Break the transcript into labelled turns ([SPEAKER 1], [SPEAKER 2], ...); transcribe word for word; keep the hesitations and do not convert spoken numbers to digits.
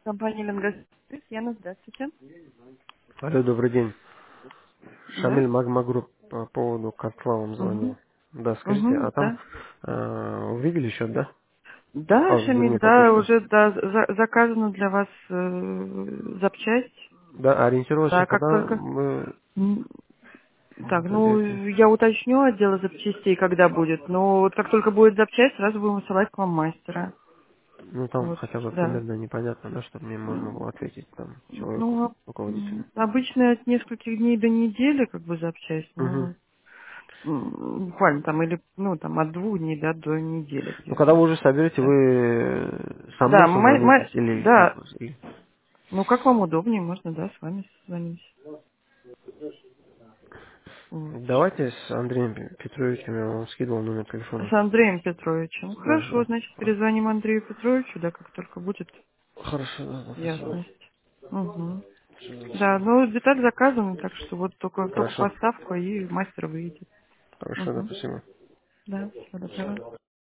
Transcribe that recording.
[SPEAKER 1] Компания Ленгаз. Яна, здравствуйте.
[SPEAKER 2] Алло, добрый день.
[SPEAKER 1] Да?
[SPEAKER 2] Шамиль Магма Групп по поводу котла вам
[SPEAKER 1] Угу.
[SPEAKER 2] звонил. Да, скажите,
[SPEAKER 1] Угу,
[SPEAKER 2] а там
[SPEAKER 1] да.
[SPEAKER 2] э, увидели счет, да?
[SPEAKER 1] Да,
[SPEAKER 2] А,
[SPEAKER 1] Шамиль,
[SPEAKER 2] вернее, по
[SPEAKER 1] да,
[SPEAKER 2] почте.
[SPEAKER 1] уже да, за- заказана для вас э, запчасть.
[SPEAKER 2] Да, ориентировочно,
[SPEAKER 1] Да, как
[SPEAKER 2] когда
[SPEAKER 1] только...
[SPEAKER 2] мы
[SPEAKER 1] М, Так, ну,
[SPEAKER 2] дадете?
[SPEAKER 1] я уточню отдела запчастей, когда будет. Но вот как только будет запчасть, сразу будем высылать к вам мастера.
[SPEAKER 2] Ну, там
[SPEAKER 1] Вот,
[SPEAKER 2] хотя бы
[SPEAKER 1] да.
[SPEAKER 2] примерно непонятно, да, чтобы мне можно было ответить там человеку,
[SPEAKER 1] Ну, а,
[SPEAKER 2] руководителю.
[SPEAKER 1] м, обычно от нескольких дней до недели, как бы, запчасть,
[SPEAKER 2] Угу.
[SPEAKER 1] ну, м, буквально там, или, ну, там, от двух дней, да, до недели
[SPEAKER 2] Ну, когда
[SPEAKER 1] где-то.
[SPEAKER 2] вы уже соберете,
[SPEAKER 1] Да.
[SPEAKER 2] вы э, со мной
[SPEAKER 1] Да, мы, мы,
[SPEAKER 2] созвонитесь или как?
[SPEAKER 1] да,
[SPEAKER 2] Или-
[SPEAKER 1] ну как вам удобнее, можно, да, с вами созвонимся. Вот.
[SPEAKER 2] Давайте с Андреем Петровичем, я вам скидывал номер телефона.
[SPEAKER 1] С Андреем Петровичем.
[SPEAKER 2] Да,
[SPEAKER 1] Хорошо,
[SPEAKER 2] да.
[SPEAKER 1] значит, перезвоним Андрею Петровичу, да, как только будет
[SPEAKER 2] Хорошо, да, да, спасибо.
[SPEAKER 1] ясность. Угу.
[SPEAKER 2] Всё, до
[SPEAKER 1] Да,
[SPEAKER 2] свидания.
[SPEAKER 1] ну деталь заказана, так что вот только, только
[SPEAKER 2] Хорошо.
[SPEAKER 1] поставку и мастер выйдет.
[SPEAKER 2] Хорошо, да,
[SPEAKER 1] Угу.
[SPEAKER 2] спасибо.
[SPEAKER 1] Да, всего доброго.